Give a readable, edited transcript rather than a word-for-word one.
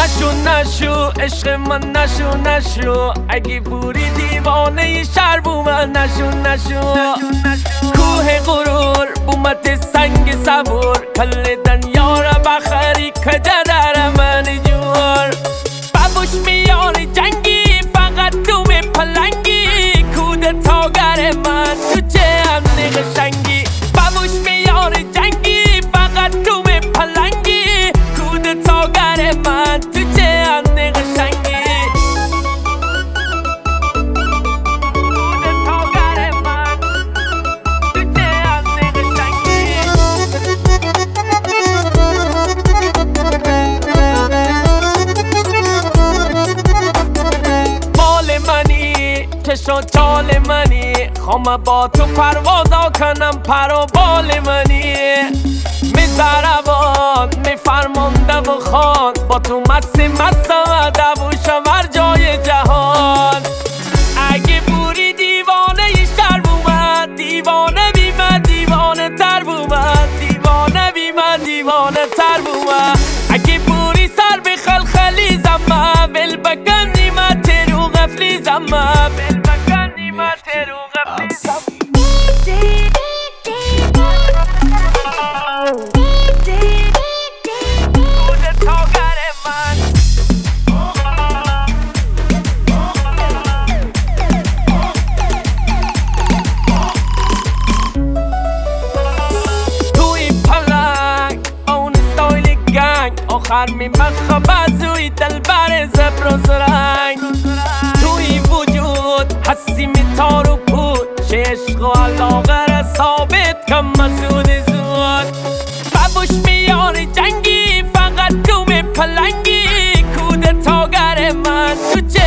نشو عشق من نشو اگه بوری دیوانه شهر بو من نشو کوه غرور بومت سنگ صبور کل دنیا را بخری کجا در من جور بابوش میاره جنگی فقط تو به پلنگی کودتاگر من تو چه امنی قشنگی بابوش میاره جنگی فقط تو به پلنگی کودتاگر من تو چه امنی قشنگی کودتاگر من تو چه امنی قشنگی مال منی چشم چال منی خوام با تو پروازا کنم پر و بال منی میزربان میفرمانده و خان با تو مستم دووشم هر جای جهان اگه بوری دیوانه شهر بومد دیوانه بی من دیوانه تر بومد دیوانه بی من دیوانه تر بومد اگه بوری سر به خلخلی زمه ول بکن نیمت رو غفلی زمه ول بکن نیمت رو غفلی زمه آخر میمخه بازوی دلبر زبر و زرنگ توی وجود هستی میتار و پود چه عشق و علاقه را ثابت کم مسعود زود بابوش میاره جنگی فقط تو به پلنگی کودتاگر من تو چه